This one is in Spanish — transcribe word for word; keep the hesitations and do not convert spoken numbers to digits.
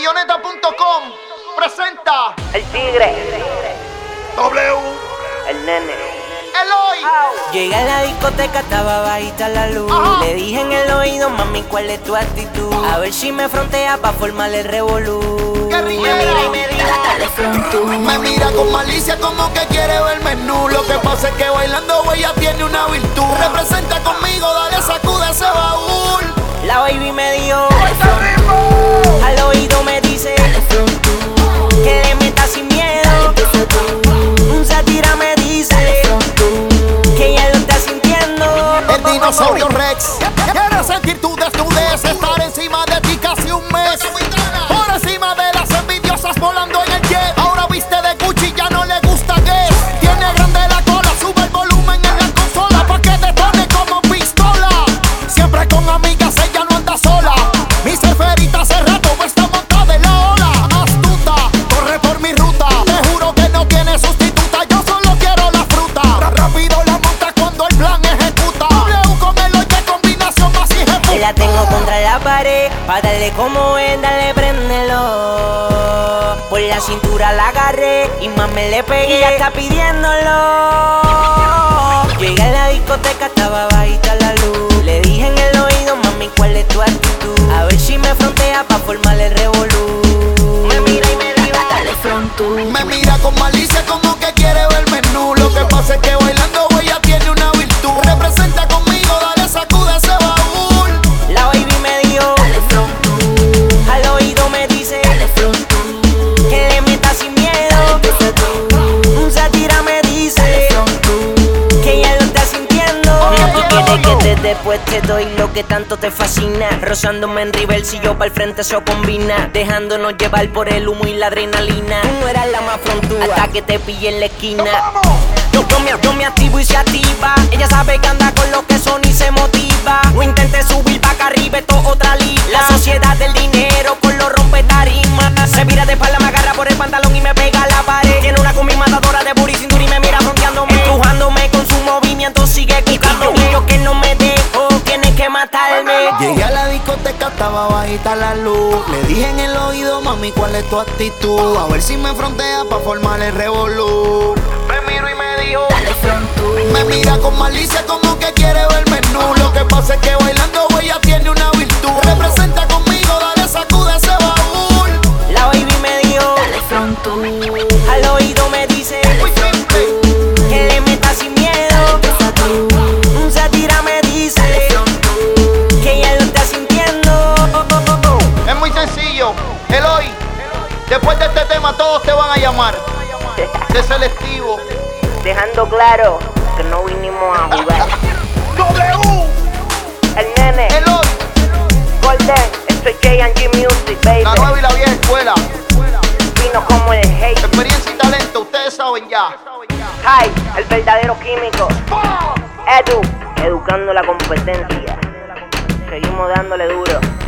Bayoneta punto com presenta El Tigre, W, el Nene. Eloy. Llegué a la discoteca, estaba bajita la luz. Ajá. Le dije en el oído, mami, ¿cuál es tu actitud? A ver si me frontea pa' formar el revolú. Guerrillera. Me mira y me dice, dale frontú. Me mira con malicia como que quiere ver menú. Lo que pasa es que bailando ella tiene una virtud. Representa conmigo, dale, sacude ese baúl. La baby me dijo, al oído me dice, que le meta sin miedo. Un sátira me dice, que ella lo está sintiendo. El dinosaurio Rex quiere sentir tu desnudez, estar encima de ti casi un mes. Por encima de las envidiosas volando en el jet. Ahora viste de Gucci, ya no le gusta Guess. Tiene grande la cola, sube el volumen en la consola pa' que te tome como pistola. Siempre con amigas, ella no anda sola. Mi surferita hace rato está montada en la ola. Astuta, corre por mi ruta. Te juro que no tiene sustituta, yo solo quiero la fruta. Rápido la monta cuando el plan ejecuta. W con el oye, combinación más hijeputa. La tengo contra la pared, pa' darle como es, dale, préndelo. Por la cintura la agarré y más me le pegué, ella está pidiéndolo. Llegué a la discoteca, estaba bajita la luz. Le dije en el oído, mami, ¿cuál es tu actitud? A ver si me frontea pa' formar el revolú. Me mira y me dice, dale frontú. Me mira con malicia como que quiere ver menú. Lo que pasa es que bailando ella tiene una virtud. Representa conmigo, dale, sacude ese baúl. La baby me dijo, dale frontú. Al oído me dice, dale frontú. Que le meta sin miedo. Un sátira me dice, que ella lo está sintiendo. Tú quieres que te después te doy lo que tanto te fascina. Rozándome en reverse y yo pa'l frente eso combina. Dejándonos llevar por el humo y la adrenalina. Tú no eras la más frontúa hasta que te pillé en la esquina. Yo, yo, me, yo me activo y se activa. Ella sabe que anda con lo que son y se motiva. No intentes subir pa' acá arriba, esto otra liga. La sociedad del dinero con los rompe tarimas. Se vira de espalda, me agarra por el pantalón y me pega a la pared. Tiene una combi matadora de booty cintura y me mira fronteándome, empujándome con su movimiento, sigue quitando. Y yo que no me dejo, tiene que matarme. Llegué a la discoteca, estaba bajita la luz. Le dije en el oído, mami, ¿cuál es tu actitud? A ver si me frontea pa' formar el revolú. Me miro y me dijo, Dale frontú. me mira con malicia como que quiere ver menú. Lo que pasa es que bailando ella tiene una virtud. Representa conmigo, dale, sacude ese baúl. La baby me dijo, dale frontú. Al oído me dice, Muy simple. que le meta sin miedo. Un sátira me dice, que ella lo está sintiendo. Es muy sencillo, Eloy. Después de este tema todos te van a llamar de selectivo. Dejando claro que no vinimos a jugar. W, El Nene, Eloy, Golden, esto es J and G Music, baby. la nueva y la vieja escuela. Vino como el hate. Experiencia y talento, ustedes saben ya. Hi, el verdadero químico. Edu, educando la competencia. Seguimos dándole duro.